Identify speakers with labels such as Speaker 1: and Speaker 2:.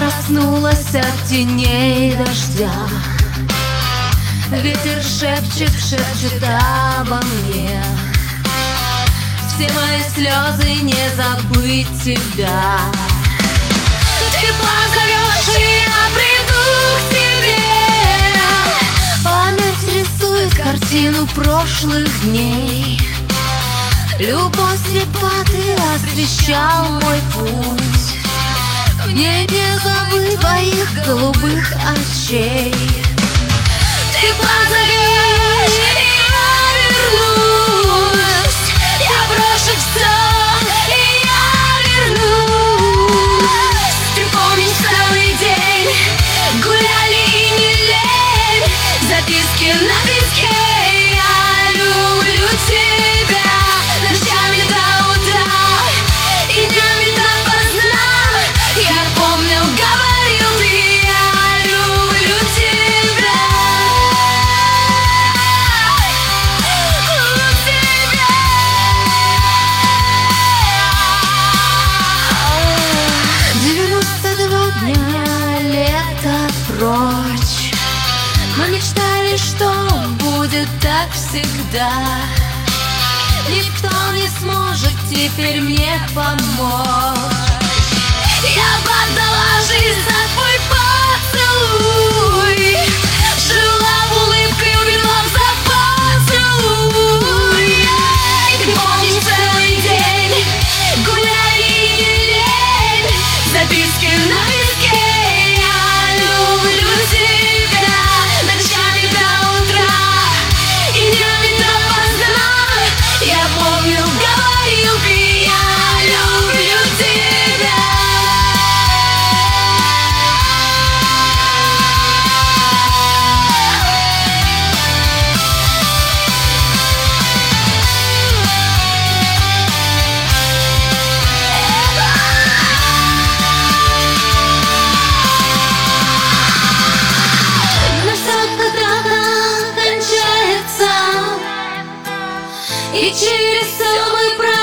Speaker 1: Проснулась от теней дождя. Ветер шепчет, шепчет обо мне. Все мои слезы, не забыть тебя. Ты позовешь, и я приду к тебе. Память рисует картину прошлых дней. Любовь слепа, ты освещал мой путь. В небе забыть твоих голубых очей. Ты позовешь, и я вернусь. Я брошу все, и я вернусь. Ты помнишь целый день, гуляли и не лень. Записки на песке, я люблю тебя. Ночами до утра и днями допоздна. Я помню, говорил ты, я люблю тебя. Прочь. Мы мечтали, что будет так всегда. Никто не сможет теперь мне помочь. Я бы отдала жизнь за твой поцелуй. Жила улыбкой, умерла за поцелуй. Ты помнишь целый день, гуляли и не лень. Записки на песке. И через все мы